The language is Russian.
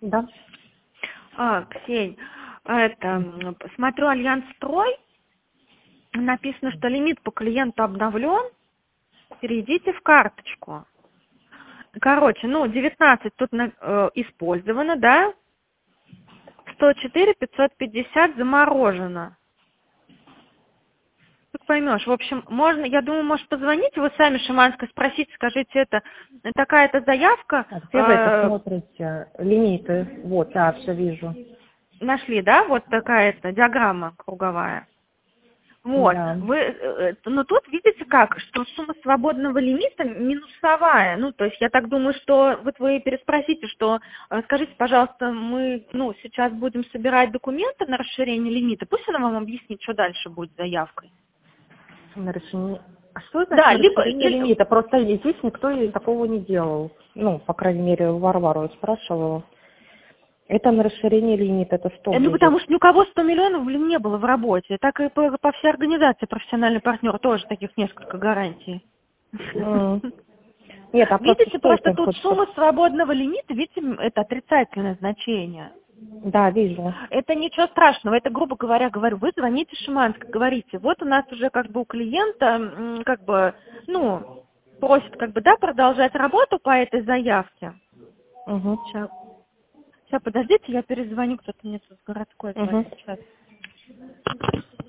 Да. Ксень, смотрю Альянс Строй, написано, что лимит по клиенту обновлен, перейдите в карточку. Короче, 19 тут использовано, да? 104 550 заморожено. Тут поймешь. В общем, можно, я думаю, может позвонить, вы сами Шиманской спросите, скажите, это такая-то заявка. Где вы это смотрите? Лимиты. Вот, да, все вижу. Нашли, да? Вот такая-то диаграмма круговая. Вот. Да. Но тут видите как, что сумма свободного лимита минусовая. То есть я так думаю, что вот вы переспросите, что скажите, пожалуйста, мы сейчас будем собирать документы на расширение лимита. Пусть она вам объяснит, что дальше будет с заявкой. На решение. А что это Да, расширение лимита? Просто здесь никто такого не делал. По крайней мере, Варвару спрашивала. Это на расширение лимита, это что? Потому что ни у кого 100 миллионов, не было в работе. Так и по всей организации профессиональный партнер тоже таких несколько гарантий. Нет, а видите, просто тут хочется... сумма свободного лимита, видите, это отрицательное значение. Да, вижу. Это ничего страшного, это, грубо говоря, вы звоните Шиманской, говорите, вот у нас уже у клиента, просит, продолжать работу по этой заявке. Сейчас, подождите, я перезвоню, кто-то мне тут с городской звонит. Сейчас.